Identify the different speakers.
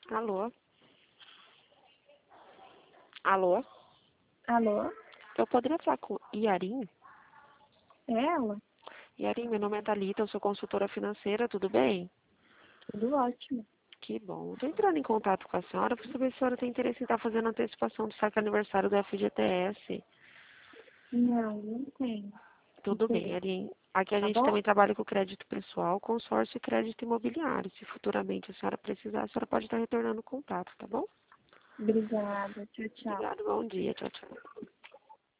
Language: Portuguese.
Speaker 1: Alô? Alô?
Speaker 2: Alô?
Speaker 1: Eu poderia falar com Yarin?
Speaker 2: É ela?
Speaker 1: Yarin, meu nome é Thalita, eu sou consultora financeira, tudo bem?
Speaker 2: Tudo ótimo.
Speaker 1: Que bom. Estou entrando em contato com a senhora para saber se a senhora tem interesse em estar fazendo antecipação do saque aniversário do FGTS.
Speaker 2: Não tenho
Speaker 1: Tudo bem,
Speaker 2: interesse,
Speaker 1: Yarin. Aqui a
Speaker 2: tá
Speaker 1: gente
Speaker 2: bom?
Speaker 1: também trabalha com crédito pessoal, consórcio e crédito imobiliário. Se futuramente a senhora precisar, a senhora pode estar retornando o contato, tá bom?
Speaker 2: Obrigada. Tchau, tchau.
Speaker 1: Obrigada, bom dia. Tchau, tchau.